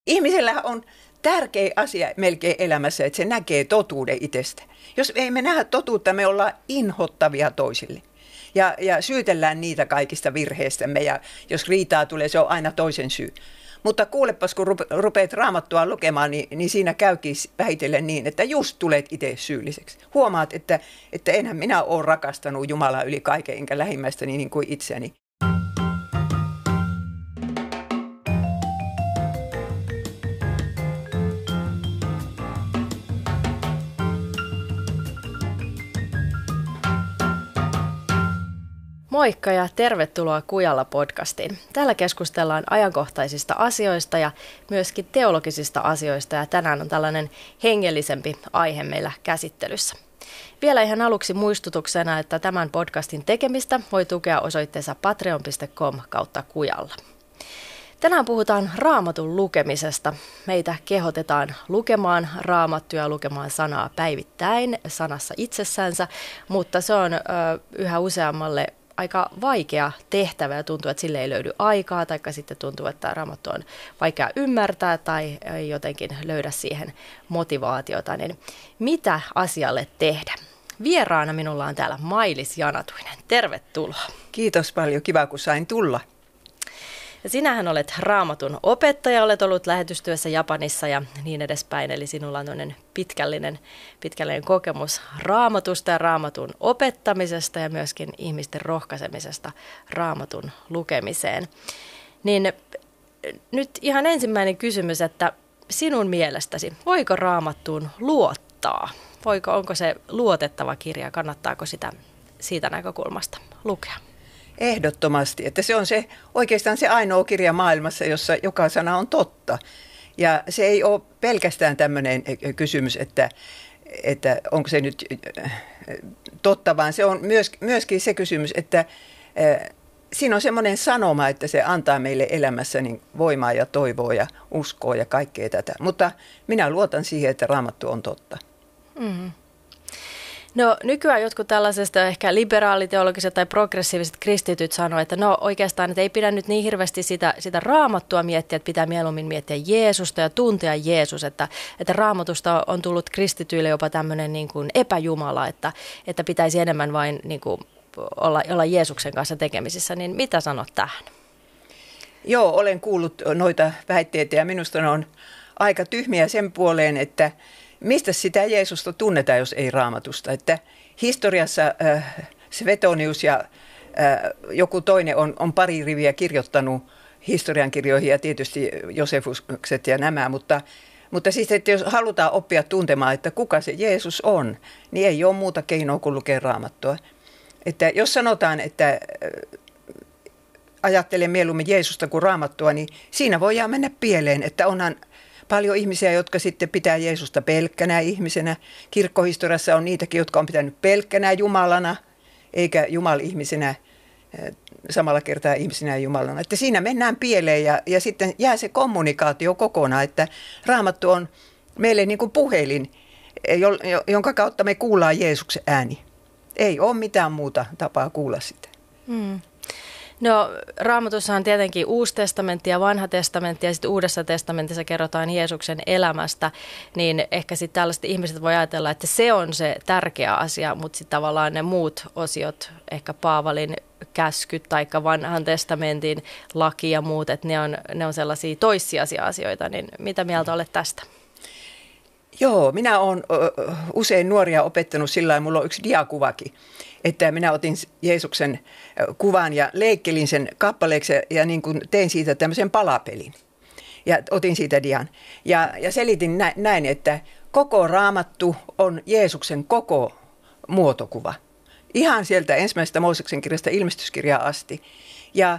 Ihmisellä on tärkeä asia melkein elämässä, että se näkee totuuden itsestä. Jos ei me nähdä totuutta, me ollaan inhottavia toisille. Ja syytellään niitä kaikista virheistämme, ja jos riitaa tulee, se on aina toisen syy. Mutta kuulepas, kun rupeat Raamattua lukemaan, niin siinä käykin vähitellen niin, että just tulet itse syylliseksi. Huomaat, että enhän minä ole rakastanut Jumalaa yli kaiken, enkä lähimmäistäni niin kuin itseäni. Moikka ja tervetuloa Kujalla-podcastiin. Täällä keskustellaan ajankohtaisista asioista ja myöskin teologisista asioista, ja tänään on tällainen hengellisempi aihe meillä käsittelyssä. Vielä ihan aluksi muistutuksena, että tämän podcastin tekemistä voi tukea osoitteessa patreon.com/kujalla. Tänään puhutaan Raamatun lukemisesta. Meitä kehotetaan lukemaan Raamattua ja lukemaan sanaa päivittäin sanassa itsessänsä, mutta se on yhä useammalle aika vaikea tehtävä ja tuntuu, että sille ei löydy aikaa, tai sitten tuntuu, että Raamattu on vaikea ymmärtää tai ei jotenkin löydä siihen motivaatiota. Niin mitä asialle tehdä? Vieraana minulla on täällä Mailis Janatuinen. Tervetuloa. Kiitos paljon, kiva kun sain tulla. Ja sinähän olet Raamatun opettaja, olet ollut lähetystyössä Japanissa ja niin edespäin, eli sinulla on tämmöinen pitkällinen kokemus Raamatusta ja Raamatun opettamisesta ja myöskin ihmisten rohkaisemisesta Raamatun lukemiseen. Niin nyt ihan ensimmäinen kysymys, että sinun mielestäsi, voiko Raamattuun luottaa? Onko se luotettava kirja, kannattaako sitä siitä näkökulmasta lukea? Ehdottomasti, että se on oikeastaan se ainoa kirja maailmassa, jossa joka sana on totta. Ja se ei ole pelkästään tämmöinen kysymys, että onko se nyt totta, vaan se on myöskin se kysymys, että siinä on semmoinen sanoma, että se antaa meille elämässä niin voimaa ja toivoa ja uskoa ja kaikkea tätä. Mutta minä luotan siihen, että Raamattu on totta. Mm-hmm. No nykyään jotkut tällaisesta ehkä liberaaliteologiset tai progressiiviset kristityt sanoo, että no oikeastaan että ei pidä nyt niin hirveästi sitä Raamattua miettiä, että pitää mieluummin miettiä Jeesusta ja tuntea Jeesus, että Raamatusta on tullut kristityille jopa tämmöinen niin kuin epäjumala, että pitäisi enemmän vain niin kuin olla Jeesuksen kanssa tekemisissä, niin mitä sanot tähän? Joo, olen kuullut noita väitteitä ja minusta ne on aika tyhmiä sen puoleen, että mistä sitä Jeesusta tunnetaan, jos ei Raamatusta? Että historiassa Svetonius ja joku toinen on pari riviä kirjoittanut historiankirjoihin ja tietysti Josefukset ja nämä, mutta siis, että jos halutaan oppia tuntemaan, että kuka se Jeesus on, niin ei ole muuta keinoa kuin lukea Raamattua. Että jos sanotaan, että ajattelen mieluummin Jeesusta kuin Raamattua, niin siinä voidaan mennä pieleen, että onhan paljon ihmisiä, jotka sitten pitää Jeesusta pelkkänä ihmisenä. Kirkkohistoriassa on niitäkin, jotka on pitänyt pelkkänä Jumalana, eikä Jumal-ihmisenä samalla kertaa ihmisenä ja Jumalana. Että siinä mennään pieleen ja sitten jää se kommunikaatio kokonaan, että Raamattu on meille niin kuin puhelin, jonka kautta me kuullaan Jeesuksen ääni. Ei ole mitään muuta tapaa kuulla sitä. Mm. No Raamatussa on tietenkin Uusi testamentti ja Vanha testamentti ja sitten Uudessa testamentissa kerrotaan Jeesuksen elämästä, niin ehkä sitten tällaiset ihmiset voi ajatella, että se on se tärkeä asia, mutta sitten tavallaan ne muut osiot, ehkä Paavalin käskyt tai Vanhan testamentin laki ja muut, että ne on sellaisia toissijaisia asioita, niin mitä mieltä olet tästä? Joo, minä olen usein nuoria opettanut sillä lailla, mulla on yksi diakuvakin, että minä otin Jeesuksen kuvan ja leikkelin sen kappaleeksi ja niin kuin tein siitä tämmöisen palapelin ja otin siitä dian. Ja selitin näin, että koko Raamattu on Jeesuksen koko muotokuva. Ihan sieltä ensimmäisestä Mooseksen kirjasta ilmestyskirjaa asti. Ja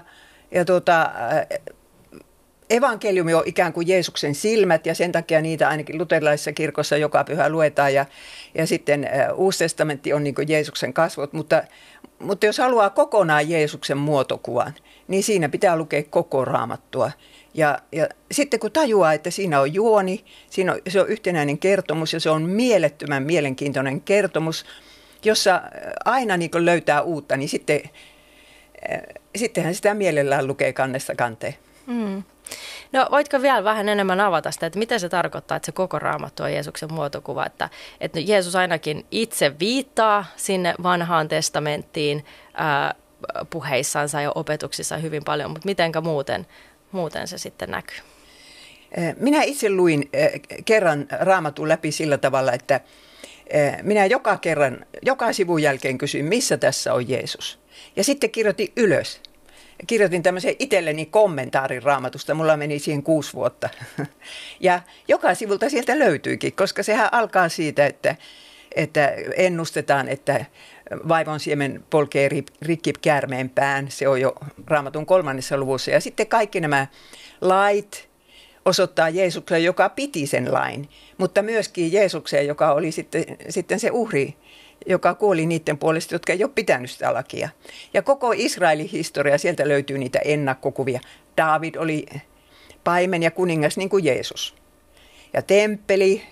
evankeliumi on ikään kuin Jeesuksen silmät ja sen takia niitä ainakin luterilaisessa kirkossa joka pyhä luetaan ja sitten Uusi testamentti on niin kuin Jeesuksen kasvot, mutta jos haluaa kokonaan Jeesuksen muotokuvan, niin siinä pitää lukea koko Raamattua. Ja sitten kun tajuaa, että siinä on juoni, se on yhtenäinen kertomus ja se on mielettömän mielenkiintoinen kertomus, jossa aina niin kuin löytää uutta, niin sittenhän sitä mielellään lukee kannesta kanteen. Mm. No voitko vielä vähän enemmän avata sitä, että mitä se tarkoittaa, että se koko Raamattu on Jeesuksen muotokuva, että Jeesus ainakin itse viittaa sinne vanhaan testamenttiin puheissansa ja opetuksissaan hyvin paljon, mutta mitenkä muuten se sitten näkyy? Minä itse luin kerran Raamatun läpi sillä tavalla, että minä joka sivun jälkeen kysyin, missä tässä on Jeesus. Ja sitten kirjoitin ylös. Kirjoitin tämmöisen itselleni kommentaarin Raamatusta. Mulla meni siihen 6 vuotta. Ja joka sivulta sieltä löytyykin, koska sehän alkaa siitä, että ennustetaan, että vaivon siemen polkee rikki käärmeen pään. Se on jo Raamatun 3. luvussa. Ja sitten kaikki nämä lait osoittaa Jeesuksen, joka piti sen lain, mutta myöskin Jeesukseen, joka oli sitten se uhri, joka kuoli niiden puolesta, jotka ei ole pitänyt sitä lakia. Ja koko Israelin historia, sieltä löytyy niitä ennakkokuvia. Daavid oli paimen ja kuningas niin kuin Jeesus. Ja temppeli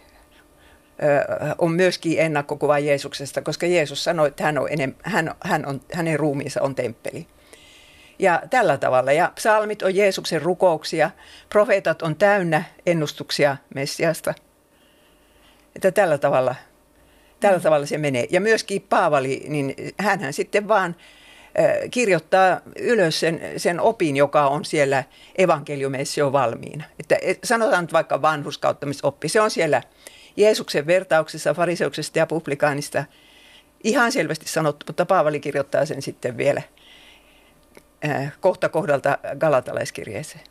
on myöskin ennakkokuva Jeesuksesta, koska Jeesus sanoi, että hänen ruumiinsa on temppeli. Ja tällä tavalla. Ja psalmit on Jeesuksen rukouksia. Profeetat on täynnä ennustuksia Messiasta. Että tällä tavalla se menee. Ja myöskin Paavali, niin hänhän sitten vaan kirjoittaa ylös sen opin, joka on siellä evankeliumeissa jo valmiina. Että sanotaan nyt vaikka vanhurskauttamisoppi. Se on siellä Jeesuksen vertauksessa fariseuksesta ja publikaanista ihan selvästi sanottu, mutta Paavali kirjoittaa sen sitten vielä kohta kohdalta Galatalaiskirjeeseen.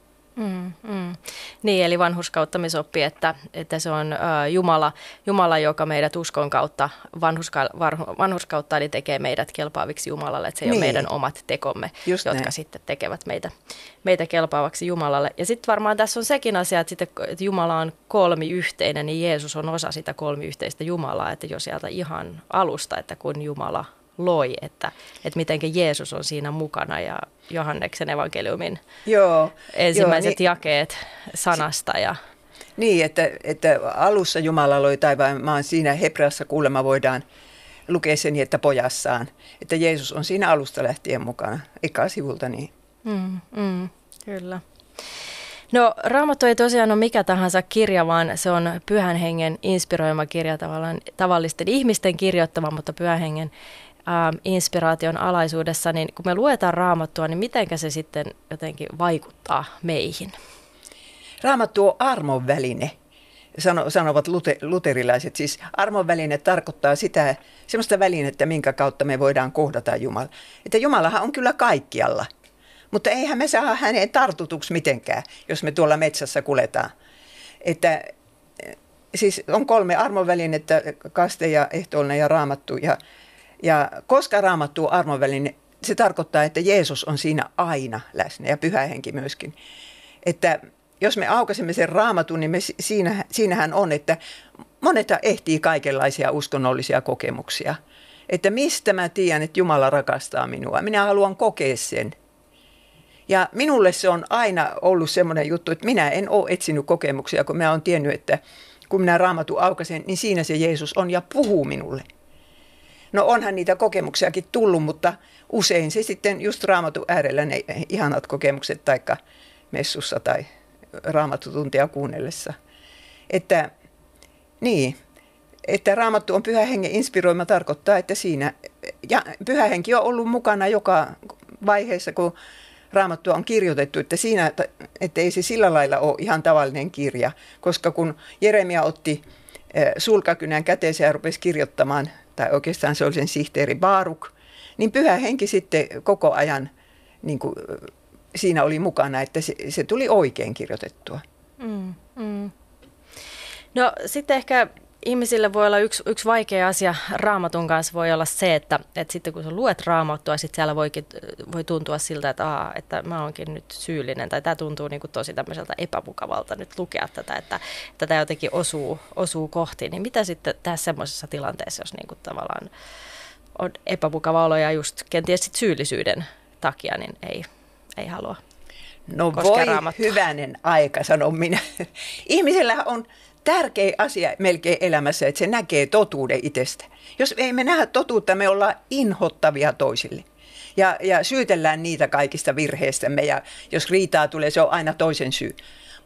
Niin, eli vanhurskauttamisoppi, että se on Jumala, joka meidät uskon kautta vanhurskauttaa, niin tekee meidät kelpaaviksi Jumalalle. Että se ei ole meidän omat tekomme, jotka sitten tekevät meitä kelpaavaksi Jumalalle. Ja sitten varmaan tässä on sekin asia, että Jumala on kolmiyhteinen, niin Jeesus on osa sitä kolmiyhteistä Jumalaa. Että jo sieltä ihan alusta, että kun Jumala loi, että miten Jeesus on siinä mukana ja Johanneksen evankeliumin ensimmäiset jakeet sanasta. Ja niin, että alussa Jumala loi taivaan maan, siinä Hebreassa kuulemma voidaan lukea sen niin, että pojassaan. Että Jeesus on siinä alusta lähtien mukana, eka sivulta niin. Kyllä. No Raamattu ei tosiaan ole mikä tahansa kirja, vaan se on Pyhän Hengen inspiroima kirja, tavallisten ihmisten kirjoittama, mutta Pyhän Hengen inspiraation alaisuudessa, niin kun me luetaan Raamattua, niin mitenkä se sitten jotenkin vaikuttaa meihin? Raamattu on armon väline, sanovat luterilaiset. Siis armon väline tarkoittaa semmoista välinettä, minkä kautta me voidaan kohdata Jumala. Että Jumalahan on kyllä kaikkialla, mutta eihän me saa häneen tartutuksi mitenkään, jos me tuolla metsässä kuljetaan. Että siis on 3 armon välinettä, kaste ja ehtoollinen ja Raamattu. Ja koska Raamattu on armonväline, se tarkoittaa, että Jeesus on siinä aina läsnä ja Pyhä Henki myöskin. Että jos me aukaisemme sen Raamatun, niin siinähän on, että monet ehtii kaikenlaisia uskonnollisia kokemuksia. Että mistä mä tiedän, että Jumala rakastaa minua. Minä haluan kokea sen. Ja minulle se on aina ollut semmoinen juttu, että minä en ole etsinyt kokemuksia, kun minä olen tiennyt, että kun minä Raamatun aukaisen, niin siinä se Jeesus on ja puhuu minulle. No onhan niitä kokemuksiakin tullut, mutta usein se sitten just Raamatun äärellä ne ihanat kokemukset taikka messussa tai Raamattutuntia kuunnellessa. Että Raamattu on Pyhän Hengen inspiroima tarkoittaa, että siinä, ja Pyhä Henki on ollut mukana joka vaiheessa, kun Raamattua on kirjoitettu, että ei se sillä lailla ole ihan tavallinen kirja, koska kun Jeremia otti sulkakynän käteensä ja rupesi kirjoittamaan, tai oikeastaan se oli sen sihteeri Baaruk, niin Pyhä Henki sitten koko ajan niin kuin, siinä oli mukana, että se tuli oikein kirjoitettua. No sitten ehkä ihmisille voi olla yksi vaikea asia Raamatun kanssa voi olla se, että sitten kun sä luet Raamattua, sitten siellä voi tuntua siltä, että mä oonkin nyt syyllinen, tai tämä tuntuu niin kuin tosi tämmöiseltä epämukavalta nyt lukea tätä, että tämä jotenkin osuu kohti. Niin mitä sitten tehdä semmoisessa tilanteessa, jos niin kuin tavallaan on epämukava olo ja just kenties sit syyllisyyden takia, niin ei halua koskea Raamattua? Hyvänen aika, sanon minä. Ihmisellä on tärkeä asia melkein elämässä, että se näkee totuuden itsestä. Jos ei me nähdä totuutta, me ollaan inhottavia toisille. Ja syytellään niitä kaikista virheistämme, ja jos riitaa tulee, se on aina toisen syy.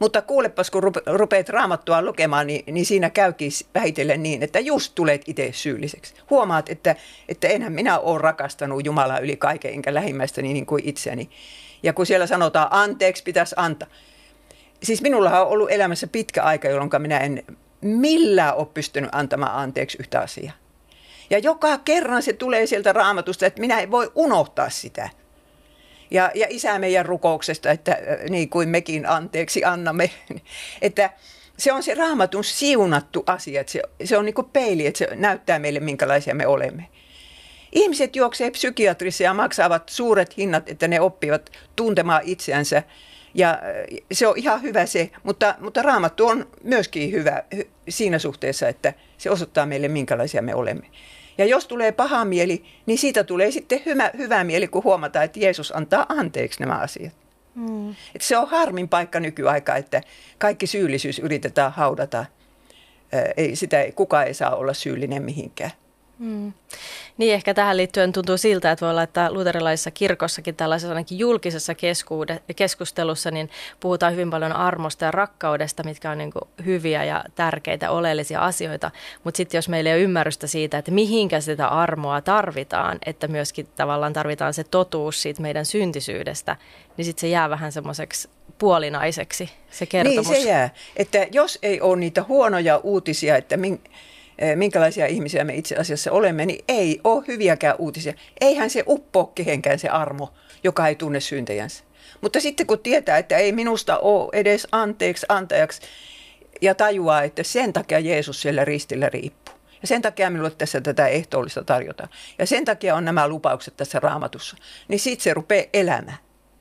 Mutta kuulepas, kun rupeat Raamattua lukemaan, niin siinä käykin vähitellen niin, että just tulet itse syylliseksi. Huomaat, että enhän minä ole rakastanut Jumalaa yli kaiken, enkä lähimmäistäni niin kuin itseäni. Ja kun siellä sanotaan, anteeksi pitäisi antaa. Siis minulla on ollut elämässä pitkä aika, jolloin minä en millään ole pystynyt antamaan anteeksi yhtä asiaa. Ja joka kerran se tulee sieltä Raamatusta, että minä en voi unohtaa sitä. Ja Isä meidän rukouksesta, että niin kuin mekin anteeksi annamme, että se on se Raamatun siunattu asia, että se on niin kuin peili, että se näyttää meille minkälaisia me olemme. Ihmiset juoksee psykiatrissa ja maksavat suuret hinnat, että ne oppivat tuntemaan itseänsä. Ja se on ihan hyvä se, mutta Raamattu on myöskin hyvä siinä suhteessa, että se osoittaa meille minkälaisia me olemme. Ja jos tulee paha mieli, niin siitä tulee sitten hyvä mieli, kun huomataan, että Jeesus antaa anteeksi nämä asiat. Että se on harmin paikka nykyaika, että kaikki syyllisyys yritetään haudata. Kukaan ei saa olla syyllinen mihinkään. Niin, ehkä tähän liittyen tuntuu siltä, että voi olla, että luterilaisessa kirkossakin tällaisessa ainakin julkisessa keskustelussa niin puhutaan hyvin paljon armosta ja rakkaudesta, mitkä on niin kuin hyviä ja tärkeitä, oleellisia asioita. Mutta sitten jos meillä ei ole ymmärrystä siitä, että mihinkä sitä armoa tarvitaan, että myöskin tavallaan tarvitaan se totuus siitä meidän syntisyydestä, niin sitten se jää vähän semmoiseksi puolinaiseksi se kertomus. Niin se jää, että jos ei ole niitä huonoja uutisia, että minkälaisia ihmisiä me itse asiassa olemme, niin ei ole hyviäkään uutisia. Eihän se uppoa kehenkään se armo, joka ei tunne syntejänsä. Mutta sitten kun tietää, että ei minusta ole edes anteeksi antajaksi ja tajuaa, että sen takia Jeesus siellä ristillä riippuu. Ja sen takia minulle tässä tätä ehtoollista tarjotaan. Ja sen takia on nämä lupaukset tässä Raamatussa. Niin sitten se rupeaa elämään.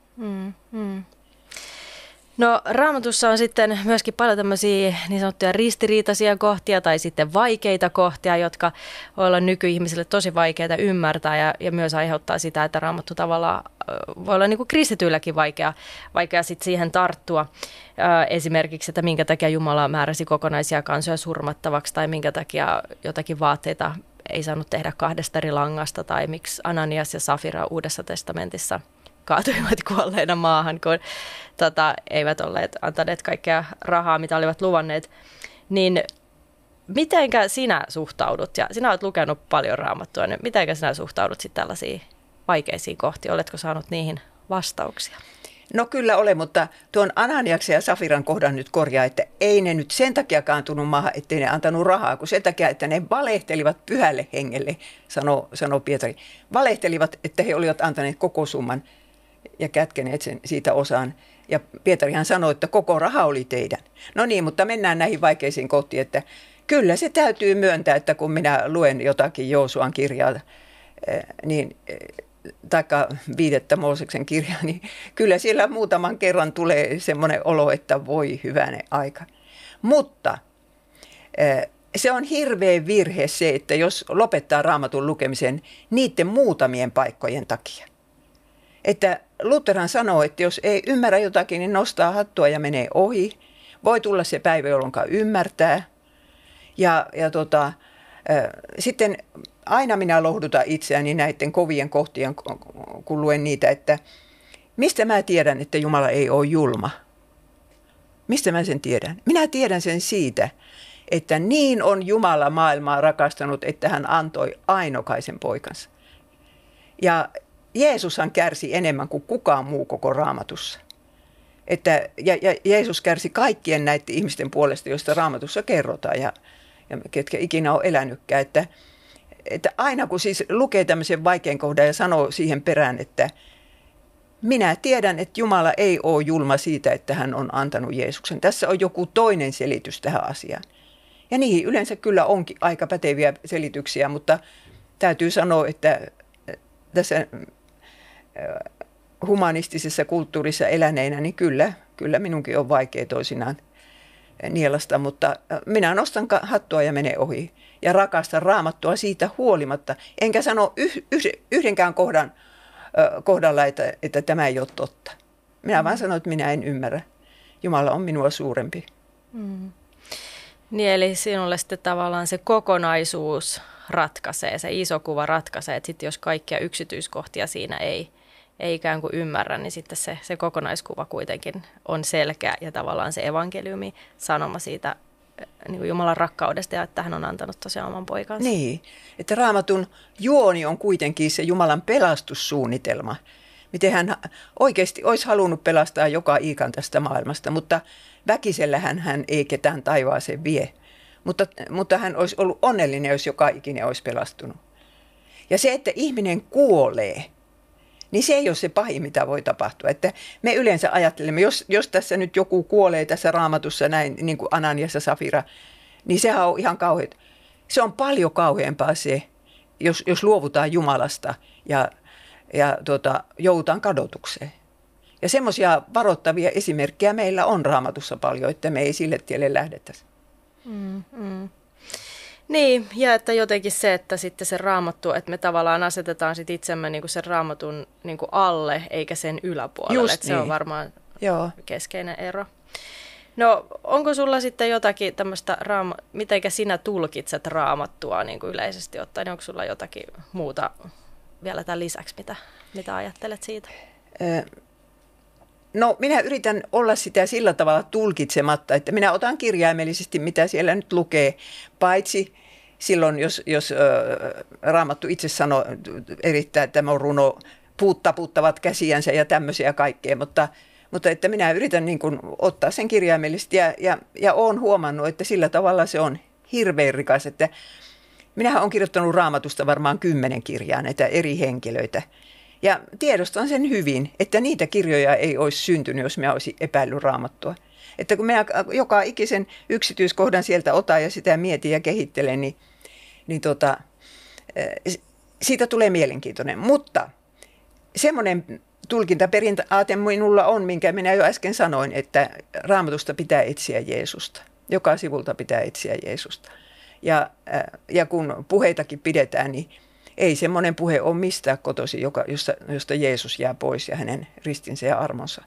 No Raamatussa on sitten myöskin paljon tämmöisiä niin sanottuja ristiriitaisia kohtia tai sitten vaikeita kohtia, jotka voi olla nykyihmisille tosi vaikeita ymmärtää ja myös aiheuttaa sitä, että Raamattu tavallaan voi olla niin kuin kristityilläkin vaikea sitten siihen tarttua. Esimerkiksi, että minkä takia Jumala määräsi kokonaisia kansoja surmattavaksi tai minkä takia jotakin vaatteita ei saanut tehdä 2 eri langasta tai miksi Ananias ja Safira Uudessa testamentissa kaatuivat kuolleina maahan, kun eivät olleet antaneet kaikkea rahaa, mitä olivat luvanneet. Niin mitenkä sinä suhtaudut, ja sinä olet lukenut paljon Raamattua, niin mitenkä sinä suhtaudut sitten tällaisiin vaikeisiin kohtiin? Oletko saanut niihin vastauksia? No kyllä olen, mutta tuon Ananiaksen ja Safiran kohdan nyt korjaa, että ei ne nyt sen takia kaantunut maahan, ettei ne antanut rahaa, kun sen takia, että ne valehtelivat pyhälle hengelle, sanoo Pietari. Valehtelivat, että he olivat antaneet koko summan ja kätkeneet sen siitä osaan. Ja Pietarihan sanoi, että koko raha oli teidän. No niin, mutta mennään näihin vaikeisiin kohtiin, että kyllä se täytyy myöntää, että kun minä luen jotakin Joosuan kirjaa, niin taikka 5. Mooseksen kirjaa, niin kyllä siellä muutaman kerran tulee semmoinen olo, että voi hyvänen aika. Mutta se on hirveä virhe se, että jos lopettaa Raamatun lukemisen niiden muutamien paikkojen takia. Että Lutherhan sanoo, että jos ei ymmärrä jotakin, niin nostaa hattua ja menee ohi. Voi tulla se päivä, jolloin ymmärtää. Sitten aina minä lohdutan itseäni näiden kovien kohtien, kun luen niitä, että mistä mä tiedän, että Jumala ei ole julma? Mistä mä sen tiedän? Minä tiedän sen siitä, että niin on Jumala maailmaa rakastanut, että hän antoi ainokaisen poikansa. Ja Jeesushan kärsi enemmän kuin kukaan muu koko Raamatussa. Ja Jeesus kärsi kaikkien näiden ihmisten puolesta, joista Raamatussa kerrotaan ja ketkä ikinä on elänytkään. Että aina kun siis lukee tämmöisen vaikean kohdan ja sanoo siihen perään, että minä tiedän, että Jumala ei ole julma siitä, että hän on antanut Jeesuksen. Tässä on joku toinen selitys tähän asiaan. Ja niihin yleensä kyllä onkin aika päteviä selityksiä, mutta täytyy sanoa, että tässä humanistisessa kulttuurissa eläneinä, niin kyllä minunkin on vaikea toisinaan nielasta, mutta minä nostan hattua ja menen ohi ja rakastan Raamattua siitä huolimatta. Enkä sano yhdenkään kohdalla, että tämä ei ole totta. Minä vaan sanon, että minä en ymmärrä. Jumala on minua suurempi. Niin, eli sinulle sitten tavallaan se kokonaisuus ratkaisee, se iso kuva ratkaisee, että sitten jos kaikkia yksityiskohtia siinä ei ei ikään kuin ymmärrä, niin sitten se kokonaiskuva kuitenkin on selkeä ja tavallaan se evankeliumi sanoma siitä niin kuin Jumalan rakkaudesta ja että hän on antanut tosiaan oman poikansa. Niin, että Raamatun juoni on kuitenkin se Jumalan pelastussuunnitelma. Miten hän oikeasti olisi halunnut pelastaa joka iikan tästä maailmasta, mutta väkisellähän hän ei ketään taivaaseen vie. Mutta hän olisi ollut onnellinen, jos joka ikinen olisi pelastunut. Ja se, että ihminen kuolee, niin se ei ole se pahin, mitä voi tapahtua. Että me yleensä ajattelemme, jos tässä nyt joku kuolee tässä Raamatussa näin, niin kuin Ananias ja Safira, niin sehän on ihan kauheaa. Se on paljon kauheampaa se, jos luovutaan Jumalasta ja joudutaan kadotukseen. Ja semmoisia varoittavia esimerkkejä meillä on Raamatussa paljon, että me ei sille tielle lähdettäisi. Niin, ja että jotenkin se, että sitten se Raamattu, että me tavallaan asetetaan sit itsemme niin kuin sen Raamatun niin kuin alle, eikä sen yläpuolelle. Just että niin. Se on varmaan keskeinen ero. No, onko sulla sitten jotakin tämmöistä, mitenkä sinä tulkitset Raamattua niin kuin yleisesti ottaen? Onko sulla jotakin muuta vielä tämän lisäksi, mitä ajattelet siitä? No, minä yritän olla sitä sillä tavalla tulkitsematta, että minä otan kirjaimellisesti, mitä siellä nyt lukee, paitsi silloin, jos Raamattu itse sanoo, erittää, että tämä on runo, puut taputtavat käsiänsä ja tämmöisiä kaikkea, mutta että minä yritän niin kuin ottaa sen kirjaimellisesti ja olen huomannut, että sillä tavalla se on hirveän rikas, että minähän olen kirjoittanut Raamatusta varmaan 10 kirjaa näitä eri henkilöitä. Ja tiedostan sen hyvin, että niitä kirjoja ei olisi syntynyt, jos minä olisin epäillyt Raamattua. Että kun minä joka ikisen yksityiskohdan sieltä otan ja sitä mietin ja kehittelen, niin siitä tulee mielenkiintoinen. Mutta semmoinen tulkintaperintaate minulla on, minkä minä jo äsken sanoin, että Raamatusta pitää etsiä Jeesusta. Joka sivulta pitää etsiä Jeesusta. Ja kun puheitakin pidetään, niin ei semmoinen puhe ole mistään kotoisin, josta Jeesus jää pois ja hänen ristinsä ja armonsa.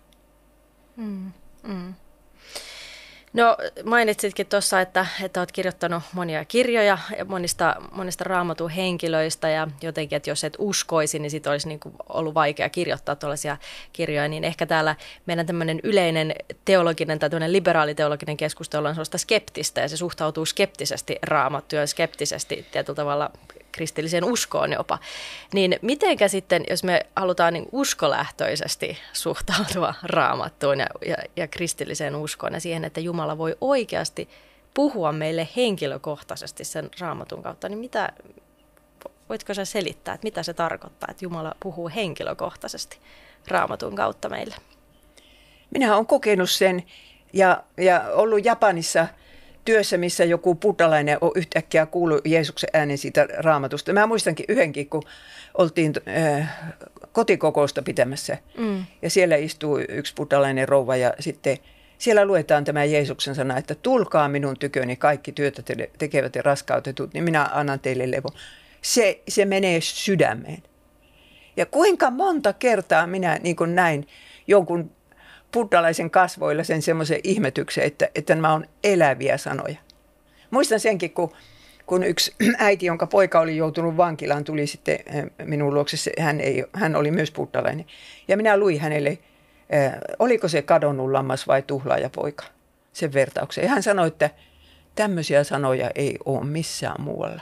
No, mainitsitkin tuossa, että olet kirjoittanut monia kirjoja ja monista Raamatun henkilöistä ja jotenkin, että jos et uskoisi, niin sit olisi niin kuin ollut vaikea kirjoittaa tuollaisia kirjoja, niin ehkä täällä meidän tämmöinen yleinen teologinen tai liberaaliteologinen keskustelu on sellaista skeptistä ja se suhtautuu skeptisesti Raamattuun ja skeptisesti tietyllä tavalla kristilliseen uskoon jopa. Niin mitenkä sitten, jos me halutaan niin uskolähtöisesti suhtautua Raamattuun ja kristilliseen uskoon ja siihen, että Jumala voi oikeasti puhua meille henkilökohtaisesti sen Raamatun kautta, niin voitko sä selittää, että mitä se tarkoittaa, että Jumala puhuu henkilökohtaisesti Raamatun kautta meille? Minä olen kokenut sen ja ollut Japanissa työssä, missä joku buddhalainen on yhtäkkiä kuullut Jeesuksen äänen siitä Raamatusta. Mä muistankin yhdenkin, kun oltiin kotikokousta pitämässä. Ja siellä istuu yksi buddhalainen rouva ja sitten siellä luetaan tämä Jeesuksen sana, että tulkaa minun tyköni kaikki työtä tekevät ja raskautetut, niin minä annan teille levo. Se menee sydämeen. Ja kuinka monta kertaa minä niin kuin näin jonkun buddhalaisen kasvoilla sen semmoisen ihmetyksen, että nämä on eläviä sanoja. Muistan senkin, kun yksi äiti, jonka poika oli joutunut vankilaan, tuli sitten minun luokse. Hän oli myös buddhalainen. Ja minä luin hänelle, oliko se kadonnut lammas vai tuhlaajapoika, sen vertauksen. Ja hän sanoi, että tämmöisiä sanoja ei ole missään muualla.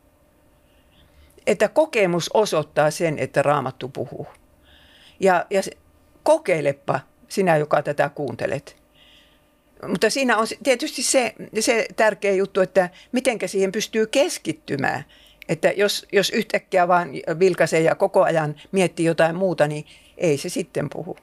Että kokemus osoittaa sen, että Raamattu puhuu. Ja kokeilepa sinä, joka tätä kuuntelet. Mutta siinä on tietysti se tärkeä juttu, että mitenkä siihen pystyy keskittymään. Että jos yhtäkkiä vaan vilkaisee ja koko ajan miettii jotain muuta, niin ei se sitten puhu.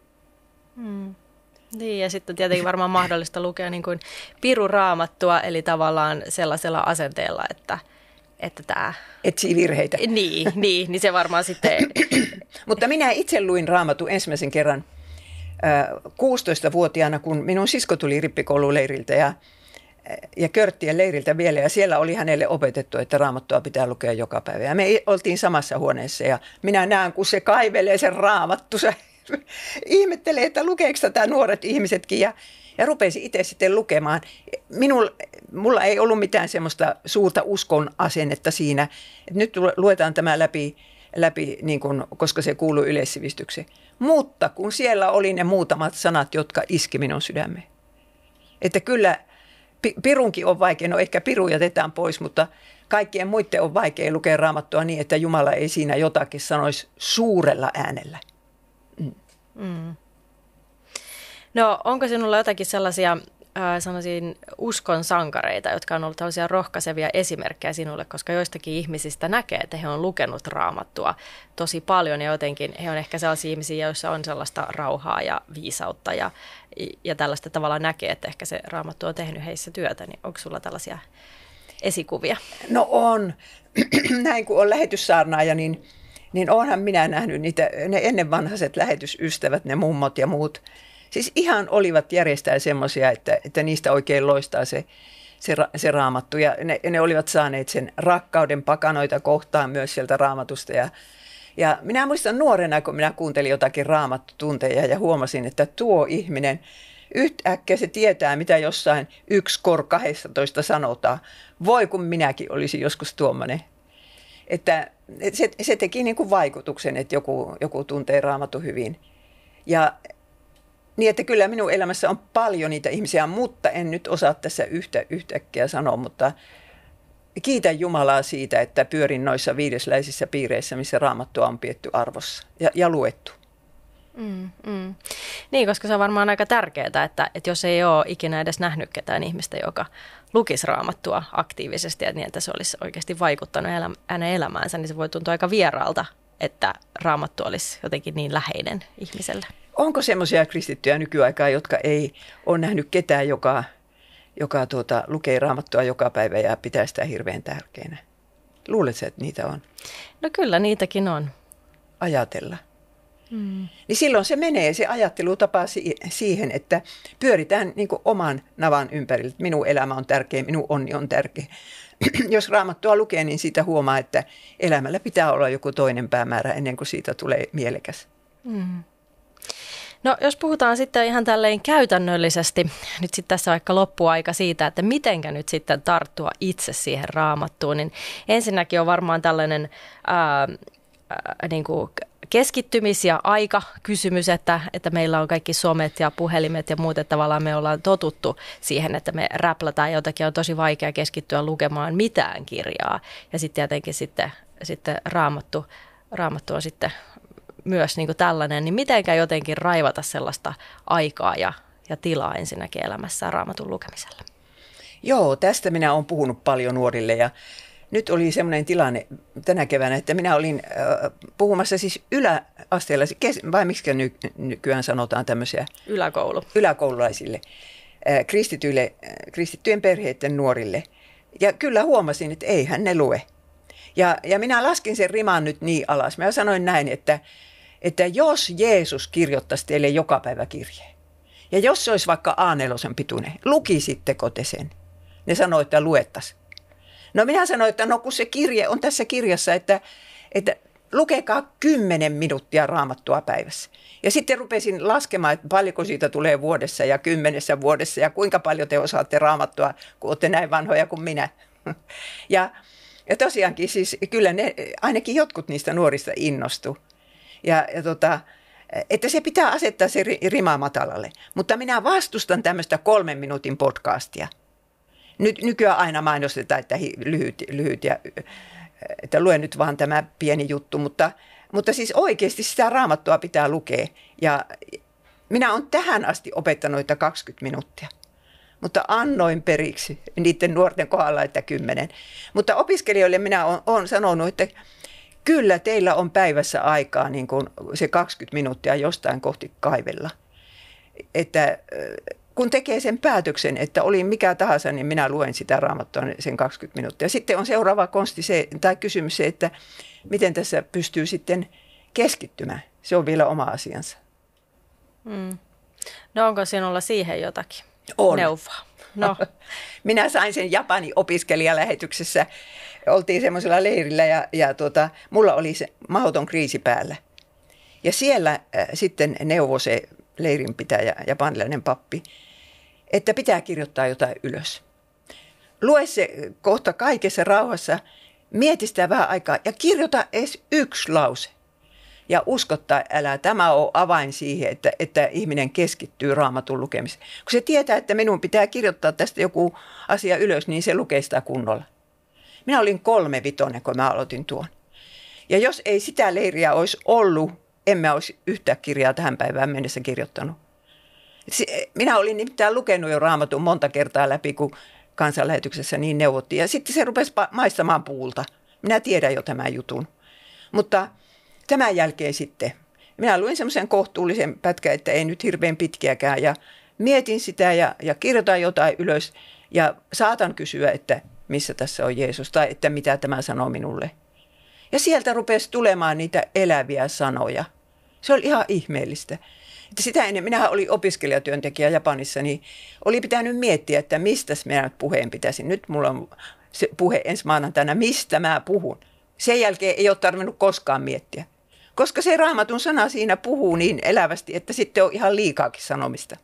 Niin, ja sitten tietenkin varmaan mahdollista lukea niin kuin piruraamattua, eli tavallaan sellaisella asenteella, että tämä etsii virheitä. Niin se varmaan sitten. Mutta minä itse luin Raamatun ensimmäisen kerran 16-vuotiaana, kun minun sisko tuli rippikoululeiriltä ja Körttien leiriltä vielä. Ja siellä oli hänelle opetettu, että Raamattua pitää lukea joka päivä. Ja me oltiin samassa huoneessa ja minä näen, kun se kaivelee sen Raamattu. Se ihmettelee, että lukeeko tätä nuoret ihmisetkin. Ja rupesin itse sitten lukemaan. Mulla ei ollut mitään semmoista suurta uskon asennetta siinä. Että nyt luetaan tämä läpi läpi niin kuin, koska se kuului yleissivistykseen. Mutta kun siellä oli ne muutamat sanat, jotka iski minun sydämeen. Että kyllä pirunkin on vaikea, no ehkä piru jätetään pois, mutta kaikkien muiden on vaikea lukea Raamattua niin, että Jumala ei siinä jotakin sanoisi suurella äänellä. No onko sinulla jotakin sellaisia uskon sankareita, jotka on ollut tällaisia rohkaisevia esimerkkejä sinulle, koska joistakin ihmisistä näkee, että he on lukenut Raamattua tosi paljon ja jotenkin he on ehkä sellaisia ihmisiä, joissa on sellaista rauhaa ja viisautta ja tällaista tavalla näkee, että ehkä se Raamattu on tehnyt heissä työtä, niin onko sulla tällaisia esikuvia? No on. Näin kun on lähetyssaarnaaja, niin oonhan minä nähnyt niitä, ne ennen vanhaiset lähetysystävät, ne mummot ja muut. Siis ihan olivat järjestää semmoisia, että niistä oikein loistaa se Raamattu. Ja ne olivat saaneet sen rakkauden pakanoita kohtaan myös sieltä Raamatusta. Ja minä muistan nuorena, kun minä kuuntelin jotakin Raamattutunteja ja huomasin, että tuo ihminen yhtäkkiä se tietää, mitä jossain 1:12 sanotaan. Voi kun minäkin olisin joskus tuommoinen. Että se teki niin kuin vaikutuksen, että joku tuntee Raamatun hyvin. Ja niin, että kyllä minun elämässä on paljon niitä ihmisiä, mutta en nyt osaa tässä yhtäkkiä sanoa, mutta kiitän Jumalaa siitä, että pyörin noissa viidesläisissä piireissä, missä Raamattua on pidetty arvossa ja luettu. Niin, koska se on varmaan aika tärkeää, että jos ei ole ikinä edes nähnyt ketään ihmistä, joka lukisi Raamattua aktiivisesti, niin että se olisi oikeasti vaikuttanut hänen elämäänsä, niin se voi tuntua aika vieraalta, että Raamattu olisi jotenkin niin läheinen ihmiselle. Onko semmoisia kristittyjä nykyaikaa, jotka ei ole nähnyt ketään, joka lukee Raamattua joka päivä ja pitää sitä hirveän tärkeänä? Luuletko, että niitä on? No kyllä, niitäkin on. Ajatella. Niin silloin se menee, se ajattelutapa siihen, että pyöritään niin kuin oman navan ympärillä. Minun elämä on tärkeä, minun onni on tärkeä. Jos Raamattua lukee, niin siitä huomaa, että elämällä pitää olla joku toinen päämäärä ennen kuin siitä tulee mielekäs. No jos puhutaan sitten ihan tälleen käytännöllisesti, nyt sitten tässä vaikka loppuaika siitä, että mitenkä nyt sitten tarttua itse siihen Raamattuun, niin ensinnäkin on varmaan tällainen niin kuin keskittymis- ja aikakysymys, että meillä on kaikki somet ja puhelimet ja muut, että tavallaan me ollaan totuttu siihen, että me räplätään jotakin, on tosi vaikea keskittyä lukemaan mitään kirjaa. Ja sitten tietenkin sitten Raamattu on sitten myös niin kuin tällainen, niin mitenkä jotenkin raivata sellaista aikaa ja tilaa ensinnäkin elämässään Raamatun lukemiselle? Joo, tästä minä olen puhunut paljon nuorille ja nyt oli semmoinen tilanne tänä keväänä, että minä olin puhumassa siis yläasteella, vai miksi nykyään sanotaan tämmöisiä? Yläkoululaisille, kristittyjen perheiden nuorille. Ja kyllä huomasin, että eihän ne lue. Ja minä laskin sen riman nyt niin alas. Mä sanoin näin, että jos Jeesus kirjoittaisi teille joka päivä kirjeen, ja jos se olisi vaikka A4 pituinen, lukisitteko te sen? Ne sanoi, että luettaisiin. No minä sanoin, että no kun se kirje on tässä kirjassa, että lukekaa 10 minuuttia Raamattua päivässä. Ja sitten rupesin laskemaan, että paljonko siitä tulee vuodessa ja 10 vuodessa ja kuinka paljon te osaatte Raamattua, kun olette näin vanhoja kuin minä. Ja tosiaankin siis kyllä ainakin jotkut niistä nuorista innostu. Että se pitää asettaa se rima matalalle. Mutta minä vastustan tämmöistä 3 minuutin podcastia. Nykyään aina mainostetaan, että lyhyt ja että luen nyt vaan tämä pieni juttu, mutta siis oikeasti sitä Raamattua pitää lukea. Ja minä olen tähän asti opettanut, että 20 minuuttia. Mutta annoin periksi niiden nuorten kohdalla, että 10. Mutta opiskelijoille minä olen sanonut, että kyllä teillä on päivässä aikaa niin kuin se 20 minuuttia jostain kohti kaivella. Että kun tekee sen päätöksen, että oli mikä tahansa, niin minä luen sitä Raamattua sen 20 minuuttia. Sitten on seuraava kysymys se, että miten tässä pystyy sitten keskittymään. Se on vielä oma asiansa. No onko sinulla siihen jotakin neuvoa? No. Minä sain sen Japanin opiskelijalähetyksessä. Oltiin semmoisella leirillä ja mulla oli se mahdoton kriisi päällä. Ja siellä sitten neuvoi se leirinpitäjä, japanilainen pappi, että pitää kirjoittaa jotain ylös. Lue se kohta kaikessa rauhassa, Mieti sitä vähän aikaa ja kirjoita edes yksi lause. Ja uskottaa älä. Tämä on avain siihen, että ihminen keskittyy Raamatun lukemiseen. Kun se tietää, että minun pitää kirjoittaa tästä joku asia ylös, niin se lukee sitä kunnolla. Minä olin 3-vitonen, kun mä aloitin tuon. Ja jos ei sitä leiriä olisi ollut, en mä olisi yhtä kirjaa tähän päivään mennessä kirjoittanut. Minä olin nimittäin lukenut jo Raamatun monta kertaa läpi, kun kansanlähetyksessä niin neuvottiin. Ja sitten se rupesi maistamaan puulta. Minä tiedän jo tämän jutun. Mutta tämän jälkeen sitten minä luin semmoisen kohtuullisen pätkän, että ei nyt hirveän pitkiäkään. Ja mietin sitä ja kirjoitan jotain ylös ja saatan kysyä, että missä tässä on Jeesus tai että mitä tämä sanoo minulle. Ja sieltä rupesi tulemaan niitä eläviä sanoja. Se oli ihan ihmeellistä. Että sitä ennen, minähän olin opiskelijatyöntekijä Japanissa, niin oli pitänyt miettiä, että mistä minä nyt puheen pitäisin. Nyt mulla on se puhe ensi maanantaina, mistä mä puhun. Sen jälkeen ei ole tarvinnut koskaan miettiä. Koska se Raamatun sana siinä puhuu niin elävästi, että sitten on ihan liikaakin sanomista.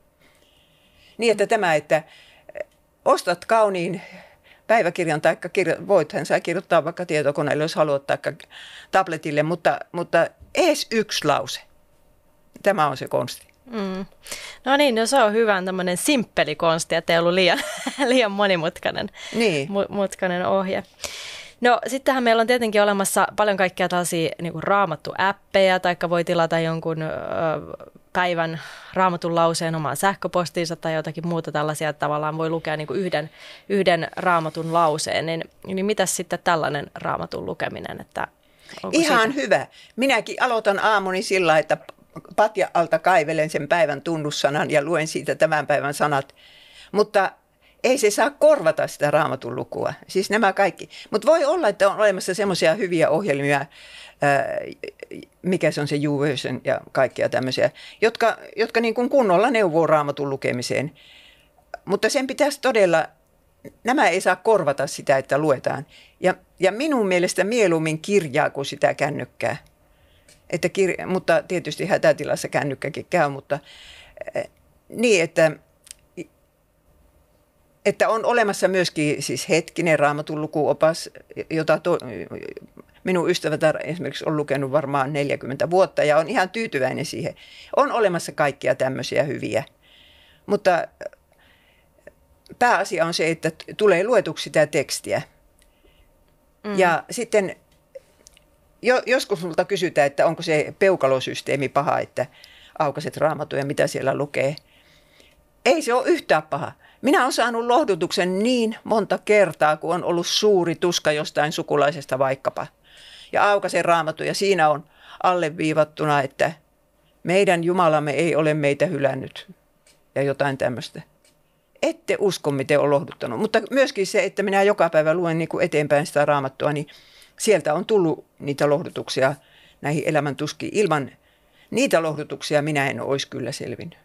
Niin, että tämä, että ostat kauniin päiväkirjan, tai voithan sä kirjoittaa vaikka tietokoneelle, jos haluat, tai tabletille, mutta edes yksi lause. Tämä on se konsti. No niin, no se on hyvä tämmöinen simppeli konsti, että ei ollut liian monimutkainen mutkainen ohje. No sittenhän meillä on tietenkin olemassa paljon kaikkia tällaisia niin kuin Raamattu-äppejä, tai voi tilata jonkun päivän Raamatun lauseen omaan sähköpostiinsa tai jotakin muuta tällaisia, että tavallaan voi lukea niin kuin yhden Raamatun lauseen. Niin mitäs sitten tällainen Raamatun lukeminen? Että ihan siitä hyvä. Minäkin aloitan aamuni sillä, että patja alta kaivelen sen päivän tunnussanan ja luen siitä tämän päivän sanat. Mutta ei se saa korvata sitä Raamatun lukua. Siis nämä kaikki. Mutta voi olla, että on olemassa semmoisia hyviä ohjelmia, mikä se on se YouVersion ja kaikkia tämmöisiä, jotka niin kuin kunnolla neuvoo Raamatun lukemiseen. Mutta sen pitäisi todella, nämä ei saa korvata sitä, että luetaan. Ja minun mielestä mieluummin kirjaa kuin sitä kännykkää. Mutta tietysti hätätilassa kännykkäkin käy, mutta niin, että on olemassa myöskin siis hetkinen Raamatun lukuopas, jota minun ystävätär esimerkiksi on lukenut varmaan 40 vuotta ja on ihan tyytyväinen siihen. On olemassa kaikkia tämmöisiä hyviä, mutta pääasia on se, että tulee luetuksi sitä tekstiä. Ja sitten joskus minulta kysytään, että onko se peukalosysteemi paha, että aukaiset Raamatun ja mitä siellä lukee. Ei se ole yhtään paha. Minä olen saanut lohdutuksen niin monta kertaa, kun on ollut suuri tuska jostain sukulaisesta vaikkapa. Ja aukaisen Raamatun ja siinä on alleviivattuna, että meidän Jumalamme ei ole meitä hylännyt ja jotain tämmöistä. Ette usko, miten on lohduttanut. Mutta myöskin se, että minä joka päivä luen niin kuin eteenpäin sitä Raamattua, niin sieltä on tullut niitä lohdutuksia näihin elämän tuskiin. Ilman niitä lohdutuksia minä en olisi kyllä selvinnyt.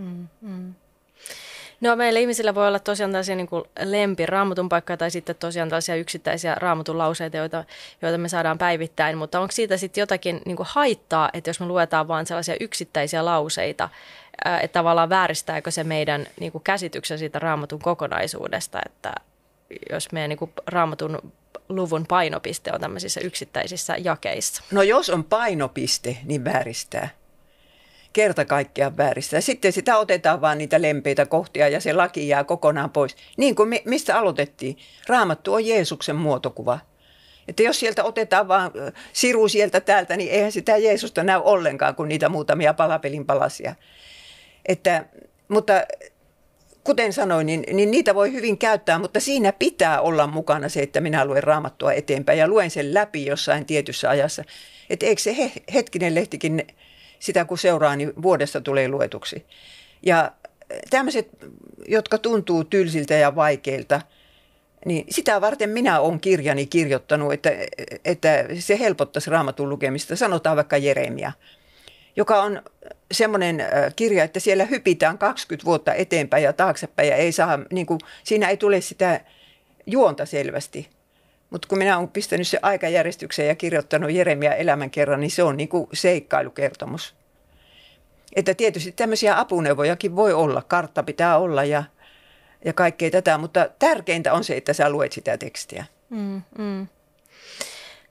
No meillä ihmisillä voi olla tosiaan tällaisia niin kuin lempiraamatun paikkoja tai sitten tosiaan tällaisia yksittäisiä raamatun lauseita, joita me saadaan päivittäin, mutta onko siitä sitten jotakin niin kuin haittaa, että jos me luetaan vain sellaisia yksittäisiä lauseita, että tavallaan vääristääkö se meidän niin kuin käsityksen siitä raamatun kokonaisuudesta, että jos meidän niin kuin raamatun luvun painopiste on tämmöisissä yksittäisissä jakeissa? No jos on painopiste, niin vääristää. Kerta kaikkiaan vääristää. Sitten sitä otetaan vaan niitä lempeitä kohtia ja se laki jää kokonaan pois. Niin kuin mistä aloitettiin. Raamattu on Jeesuksen muotokuva. Että jos sieltä otetaan vaan siru sieltä täältä, niin eihän sitä Jeesusta näy ollenkaan kuin niitä muutamia palapelin palasia. Mutta kuten sanoin, niin niitä voi hyvin käyttää, mutta siinä pitää olla mukana se, että minä luen Raamattua eteenpäin ja luen sen läpi jossain tietyssä ajassa. Että eikö se hetkinen lehtikin sitä kun seuraa, niin vuodesta tulee luetuksi. Ja tämmöiset, jotka tuntuu tylsiltä ja vaikeilta, niin sitä varten minä olen kirjani kirjoittanut, että se helpottaisi Raamatun lukemista. Sanotaan vaikka Jeremia, joka on semmoinen kirja, että siellä hypitään 20 vuotta eteenpäin ja taaksepäin ja ei saa, niin kuin, siinä ei tule sitä juonta selvästi. Mutta kun minä olen pistänyt se aikajärjestykseen ja kirjoittanut Jeremia elämänkerran, niin se on niin kuin seikkailukertomus. Että tietysti tämmöisiä apuneuvojakin voi olla, kartta pitää olla ja kaikkea tätä, mutta tärkeintä on se, että sä luet sitä tekstiä.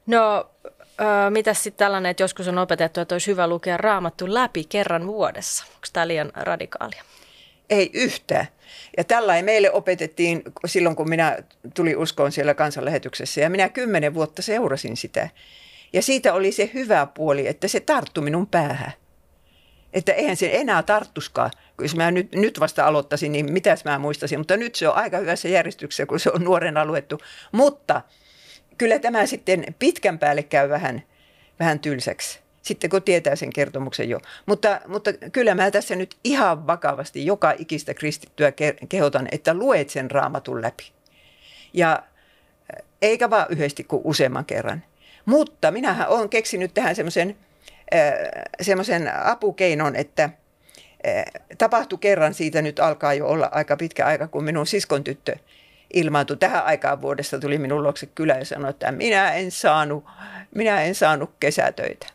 No, mitäs sitten tällainen, että joskus on opetettu, että olisi hyvä lukea Raamattu läpi kerran vuodessa? Onko tämä liian radikaalia? Ei yhtään. Ja tällainen meille opetettiin silloin, kun minä tulin uskoon siellä kansanlähetyksessä. Ja minä 10 vuotta seurasin sitä. Ja siitä oli se hyvä puoli, että se tarttui minun päähän. Että eihän se enää tarttuskaan. Jos mä nyt vasta aloittaisin, niin mitäs mä muistasin. Mutta nyt se on aika hyvässä järjestyksessä, kun se on nuorena luettu. Mutta kyllä tämä sitten pitkän päälle käy vähän tylsäksi. Sitten kun tietää sen kertomuksen jo. Mutta kyllä mä tässä nyt ihan vakavasti joka ikistä kristittyä kehotan, että luet sen Raamatun läpi. Ja eikä vaan yhdesti kuin useamman kerran. Mutta minähän olen keksinyt tähän semmoisen apukeinon, että tapahtui kerran, siitä nyt alkaa jo olla aika pitkä aika, kun minun siskon tyttö ilmaantui tähän aikaan vuodesta, tuli minun luokse kylään ja sanoi, että minä en saanut kesätöitä.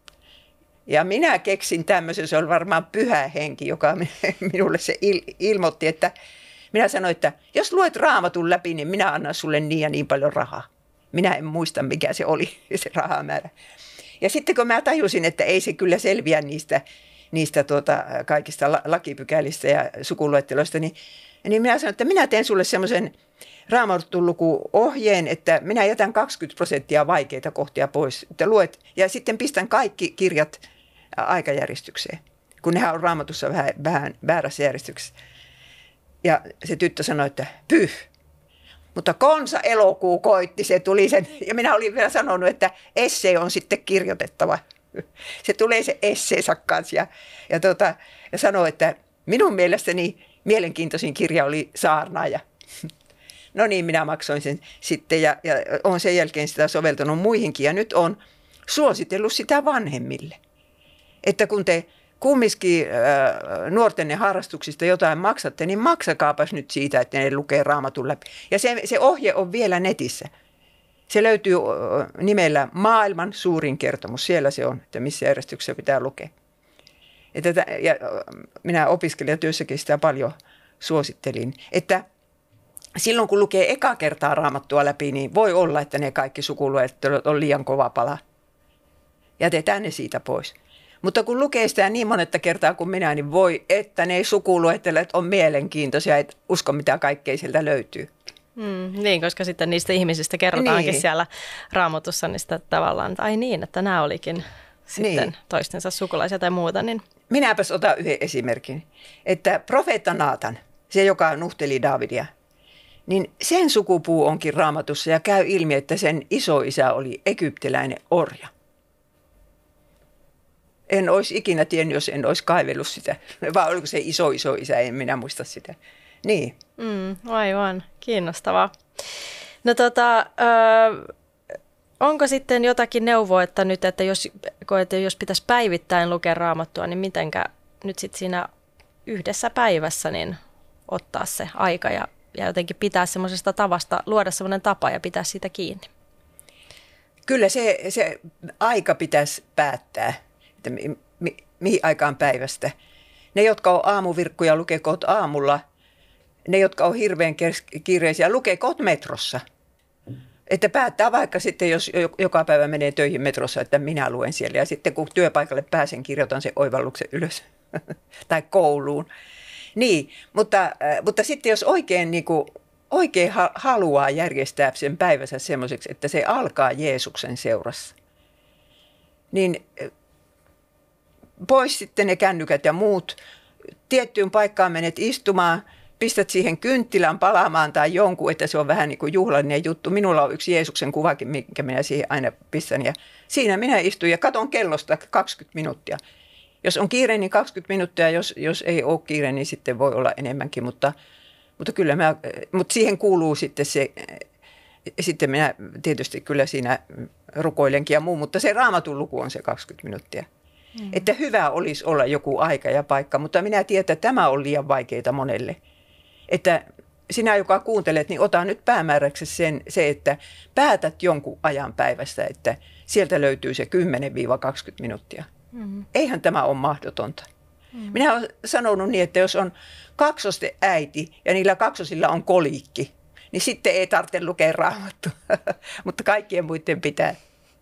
Ja minä keksin tämmöisen, se oli varmaan pyhä henki, joka minulle se ilmoitti, että minä sanoin, että jos luet Raamatun läpi, niin minä annan sulle niin ja niin paljon rahaa. Minä en muista, mikä se oli, se rahamäärä. Ja sitten kun mä tajusin, että ei se kyllä selviä niistä kaikista lakipykälistä ja sukuluetteloista, niin minä sanoin, että minä teen sulle semmoisen Raamatun lukuohjeen, että minä jätän 20% vaikeita kohtia pois, että luet, ja sitten pistän kaikki kirjat aikajärjestykseen, kun nehän on Raamatussa vähän väärässä järjestyksessä. Ja se tyttö sanoi, että mutta konsa elokuu koitti, se tuli sen, ja minä olin vielä sanonut, että essee on sitten kirjoitettava. Se tulee se esseensä kanssa ja sanoi, että minun mielestäni mielenkiintoisin kirja oli Saarnaaja. No niin, minä maksoin sen sitten ja olen sen jälkeen sitä soveltanut muihinkin ja nyt olen suositellut sitä vanhemmille. Että kun te kumminkin nuortenne harrastuksista jotain maksatte, niin maksakaapas nyt siitä, että ne lukee Raamatun läpi. Ja se ohje on vielä netissä. Se löytyy nimellä Maailman suurin kertomus. Siellä se on, että missä järjestyksessä pitää lukea. Ja minä opiskelijatyössäkin sitä paljon suosittelin, että silloin kun lukee eka kertaa Raamattua läpi, niin voi olla, että ne kaikki sukuluettelot on liian kova pala. Jätetään ne siitä pois. Mutta kun lukee sitä niin monetta kertaa kuin minä, niin voi, että ne sukuluettelet on mielenkiintoisia, et usko mitä kaikkea sieltä löytyy. Niin, koska sitten niistä ihmisistä kerrotaankin niin siellä Raamatussa niistä tavallaan, että ai niin, että nämä olikin sitten toistensa sukulaisia tai muuta. Niin. Minäpäs otan yhden esimerkin, että profeetta Naatan, se joka nuhteli Daavidia, niin sen sukupuu onkin Raamatussa ja käy ilmi, että sen isoisä oli egyptiläinen orja. En olisi ikinä tiennyt, jos en olisi kaivellut sitä. Vai oliko se isoisä, en minä muista sitä. Niin. Aivan, kiinnostavaa. No onko sitten jotakin neuvoa, että nyt, että jos pitäisi päivittäin lukea Raamattua, niin mitenkä nyt sitten siinä yhdessä päivässä niin ottaa se aika ja jotenkin pitää semmoisesta tavasta, luoda semmoinen tapa ja pitää siitä kiinni? Kyllä se aika pitäisi päättää, että mihin aikaan päivästä. Ne, jotka on aamuvirkkuja, lukekoot aamulla. Ne, jotka on hirveän kiireisiä, lukekoot metrossa. Että päättää vaikka sitten, jos joka päivä menee töihin metrossa, että minä luen siellä. Ja sitten kun työpaikalle pääsen, kirjoitan sen oivalluksen ylös tai kouluun. Niin, mutta sitten jos oikein haluaa järjestää sen päivänsä semmoiseksi, että se alkaa Jeesuksen seurassa, niin pois sitten ne kännykät ja muut. Tiettyyn paikkaan menet istumaan, pistät siihen kynttilän palaamaan tai jonkun, että se on vähän niin kuin juhlallinen juttu. Minulla on yksi Jeesuksen kuvakin, minkä minä siihen aina pistän. Ja siinä minä istun ja katon kellosta 20 minuuttia. Jos on kiire, niin 20 minuuttia. Jos ei ole kiire, niin sitten voi olla enemmänkin. Mutta siihen kuuluu sitten se, sitten minä tietysti kyllä siinä rukoilenkin ja muu, mutta se Raamatun luku on se 20 minuuttia. Että hyvä olisi olla joku aika ja paikka, mutta minä tiedän, että tämä on liian vaikeaa monelle. Että sinä, joka kuuntelet, niin ota nyt päämääräksi se, että päätät jonkun ajan päivästä, että sieltä löytyy se 10-20 minuuttia. Eihän tämä ole mahdotonta. Minä olen sanonut niin, että jos on kaksosten äiti ja niillä kaksosilla on koliikki, niin sitten ei tarvitse lukea Raamattua, mutta kaikkien muiden pitää.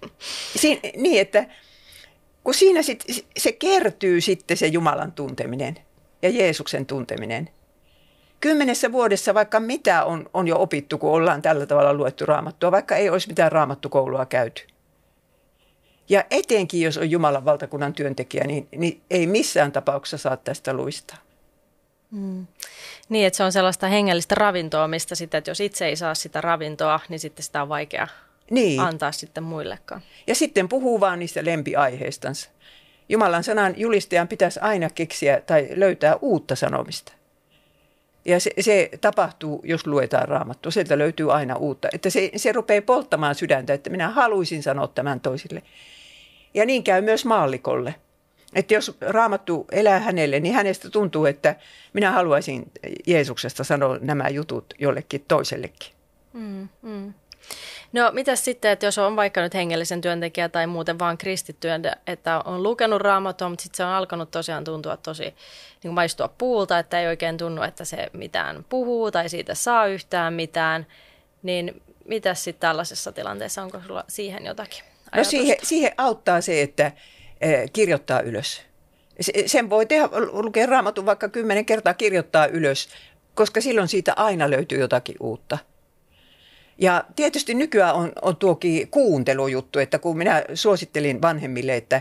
Niin, että kun siinä se kertyy sitten se Jumalan tunteminen ja Jeesuksen tunteminen. 10 vuodessa vaikka mitä on jo opittu, kun ollaan tällä tavalla luettu Raamattua, vaikka ei olisi mitään raamattukoulua käyty. Ja etenkin, jos on Jumalan valtakunnan työntekijä, niin ei missään tapauksessa saa tästä luistaa. Niin, että se on sellaista hengellistä ravintoa, mistä sitten, että jos itse ei saa sitä ravintoa, niin sitten sitä on vaikea antaa sitten muillekaan. Ja sitten puhuu vaan niistä lempiaiheistansa. Jumalan sanan julistajan pitäisi aina keksiä tai löytää uutta sanomista. Ja se tapahtuu, jos luetaan Raamattua. Sieltä löytyy aina uutta. Että se rupeaa polttamaan sydäntä, että minä haluaisin sanoa tämän toisille. Ja niin käy myös maallikolle. Että jos Raamattu elää hänelle, niin hänestä tuntuu, että minä haluaisin Jeesuksesta sanoa nämä jutut jollekin toisellekin. No mitäs sitten, että jos on vaikka nyt hengellisen työntekijä tai muuten vaan kristitty, että on lukenut Raamattua, mutta sitten se on alkanut tosiaan tuntua tosi niin maistua puulta, että ei oikein tunnu, että se mitään puhuu tai siitä saa yhtään mitään, niin mitäs sitten tällaisessa tilanteessa, onko sulla siihen jotakin ajatusta? No siihen auttaa se, että kirjoittaa ylös. Sen voi tehdä, lukea Raamatun vaikka 10 kertaa kirjoittaa ylös, koska silloin siitä aina löytyy jotakin uutta. Ja tietysti nykyään on tuokin kuuntelujuttu, että kun minä suosittelin vanhemmille, että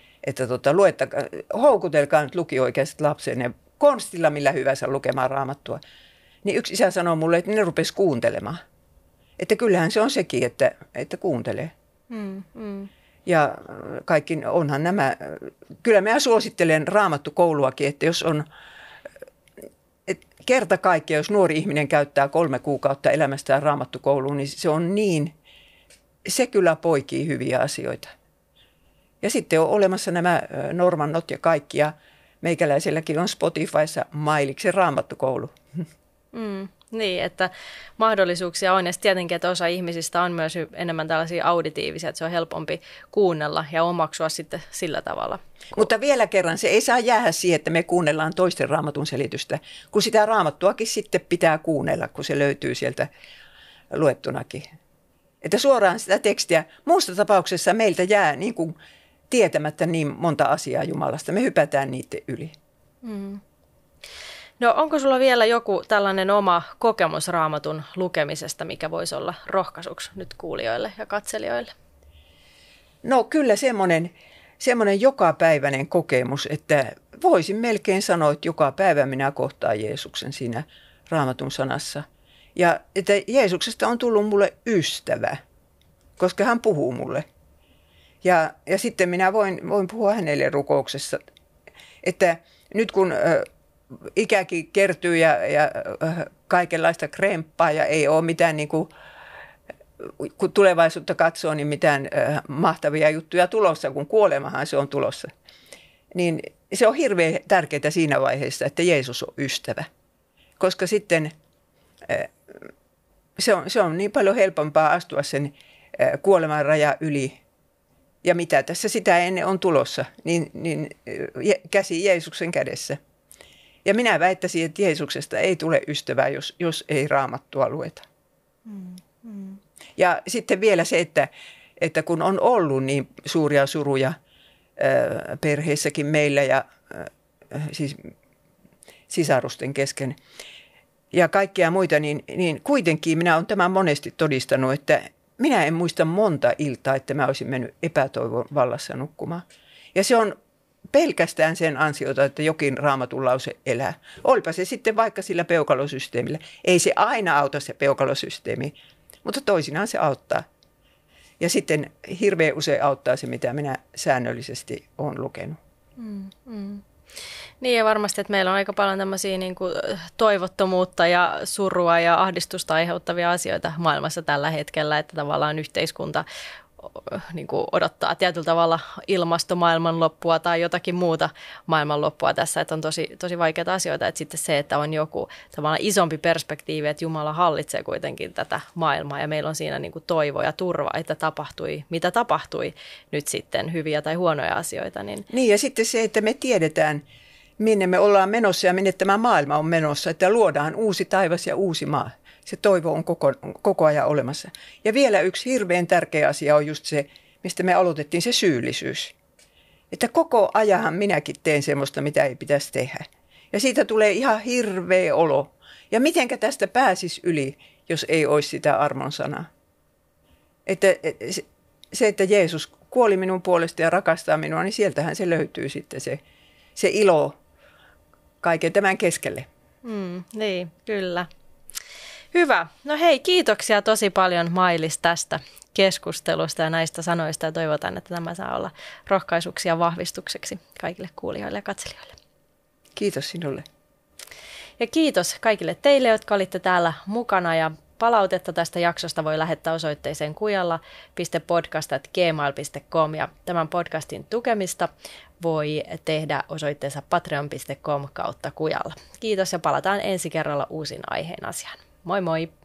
houkutelkaa nyt lukio-ikäiset lapsenne konstilla millä hyvänsä lukemaan Raamattua, niin yksi isä sanoi mulle, että ne rupesi kuuntelemaan. Että kyllähän se on sekin, että kuuntelee. Ja kaikki onhan nämä, kyllä minä suosittelen Raamattukouluakin, että jos on kerta kaikkiaan, jos nuori ihminen käyttää 3 kuukautta elämästään Raamattukouluun, niin se kyllä poikii hyviä asioita. Ja sitten on olemassa nämä normannot ja kaikki, ja meikäläiselläkin on Spotifyssa Mailiksen Raamattukoulu. Niin, että mahdollisuuksia on, ja tietenkin, että osa ihmisistä on myös enemmän tällaisia auditiivisia, että se on helpompi kuunnella ja omaksua sitten sillä tavalla. Mutta vielä kerran, se ei saa jäädä siihen, että me kuunnellaan toisten Raamatun selitystä, kun sitä Raamattuakin sitten pitää kuunnella, kun se löytyy sieltä luettunakin. Että suoraan sitä tekstiä, muussa tapauksessa meiltä jää niin kuin tietämättä niin monta asiaa Jumalasta, me hypätään niiden yli. No onko sulla vielä joku tällainen oma kokemus Raamatun lukemisesta, mikä voisi olla rohkaisuksi nyt kuulijoille ja katselijoille? No kyllä semmoinen jokapäiväinen kokemus, että voisin melkein sanoa, että joka päivä minä kohtaan Jeesuksen siinä Raamatun sanassa. Ja että Jeesuksesta on tullut mulle ystävä, koska hän puhuu mulle. Ja sitten minä voin puhua hänelle rukouksessa, että nyt kun ikäkin kertyy ja kaikenlaista kremppaa ja ei ole mitään, niin kuin, kun tulevaisuutta katsoo, niin mitään mahtavia juttuja tulossa, kun kuolemahan se on tulossa. Niin se on hirveän tärkeää siinä vaiheessa, että Jeesus on ystävä, koska sitten se on niin paljon helpompaa astua sen kuoleman raja yli. Ja mitä tässä sitä ennen on tulossa, niin käsi Jeesuksen kädessä. Ja minä väittäisin, että Jeesuksesta ei tule ystävää, jos ei Raamattua lueta. Ja sitten vielä se, että kun on ollut niin suuria suruja perheessäkin meillä ja siis sisarusten kesken ja kaikkia muita, niin kuitenkin minä olen tämän monesti todistanut, että minä en muista monta iltaa, että mä olisin mennyt epätoivon vallassa nukkumaan. Ja se on pelkästään sen ansiota, että jokin Raamatun lause elää. Olipa se sitten vaikka sillä peukalosysteemillä. Ei se aina auta se peukalosysteemi, mutta toisinaan se auttaa. Ja sitten hirveän usein auttaa se, mitä minä säännöllisesti olen lukenut. Niin ja varmasti, että meillä on aika paljon tämmöisiä niin kuin toivottomuutta ja surua ja ahdistusta aiheuttavia asioita maailmassa tällä hetkellä, että tavallaan yhteiskunta niin kuin odottaa tietyllä tavalla ilmastomaailmanloppua tai jotakin muuta maailmanloppua tässä, että on tosi vaikeita asioita, että sitten se, että on joku tavallaan isompi perspektiivi, että Jumala hallitsee kuitenkin tätä maailmaa ja meillä on siinä niin kuin toivo ja turva, että tapahtui, mitä tapahtui nyt sitten, hyviä tai huonoja asioita. Niin ja sitten se, että me tiedetään, minne me ollaan menossa ja minne tämä maailma on menossa, että luodaan uusi taivas ja uusi maa. Se toivo on koko ajan olemassa. Ja vielä yksi hirveän tärkeä asia on just se, mistä me aloitettiin, se syyllisyys. Että koko ajan minäkin teen semmoista, mitä ei pitäisi tehdä. Ja siitä tulee ihan hirveä olo. Ja mitenkä tästä pääsisi yli, jos ei olisi sitä armon sanaa. Että se, että Jeesus kuoli minun puolesta ja rakastaa minua, niin sieltähän se löytyy sitten se ilo kaiken tämän keskelle. Niin, kyllä. Hyvä. No hei, kiitoksia tosi paljon Mailis tästä keskustelusta ja näistä sanoista ja toivotan, että tämä saa olla rohkaisuksi ja vahvistukseksi kaikille kuulijoille ja katselijoille. Kiitos sinulle. Ja kiitos kaikille teille, jotka olitte täällä mukana ja palautetta tästä jaksosta voi lähettää osoitteeseen kujalla.podcast@gmail.com ja tämän podcastin tukemista voi tehdä osoitteessa patreon.com/kujalla. Kiitos ja palataan ensi kerralla uusin aiheen asiaan. Moi moi!